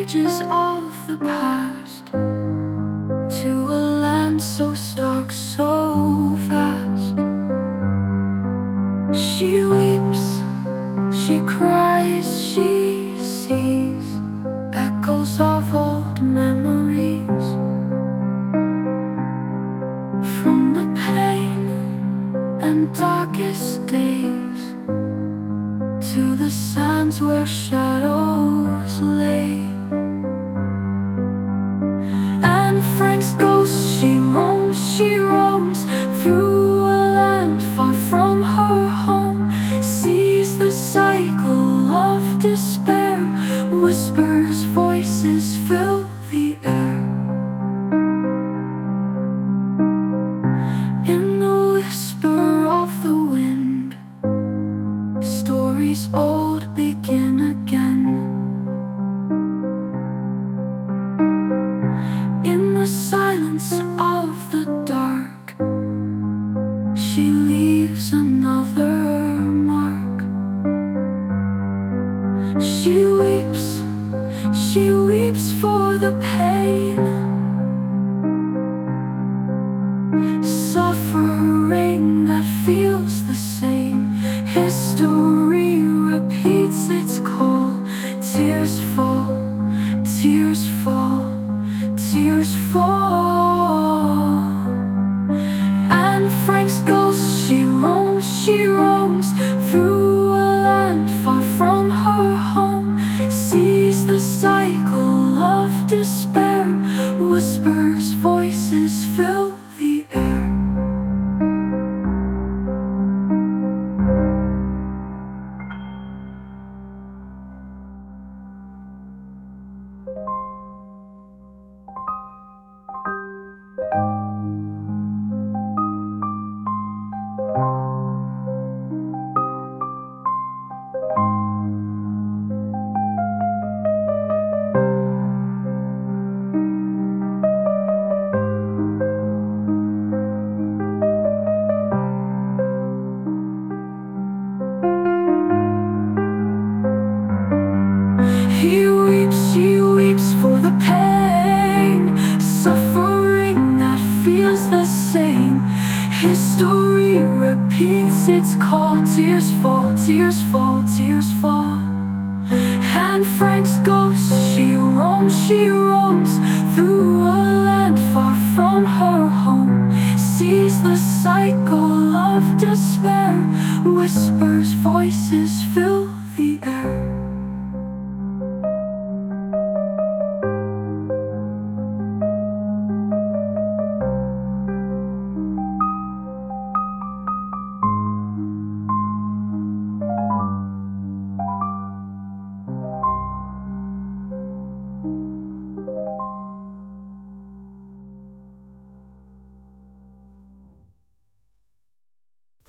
pages of the past to a land so stark, so fast. She weeps, she cries, she sees echoes of old memories. From the pain and darkest days to the sands where shadows lay. And Frank's ghost, she roams through a land far from her home, sees the cycle of despair, whispers, voices fill the air. In the whisper of the wind, stories old begin again. In the silence of the dark, she leaves another mark. She weeps for the pain, suffering that feels the same. History repeats its call. Tears fall, tears fall, tears fall. And Frank's ghost, she roams through a land far from her home, sees the cycle of despair, whispers, voices fill the air. She weeps for the pain, suffering that feels the same. History repeats its call. Tears fall, tears fall, tears fall. And Frank's ghost, she roams through a land far from her home, sees the cycle of despair, whispers, voices fill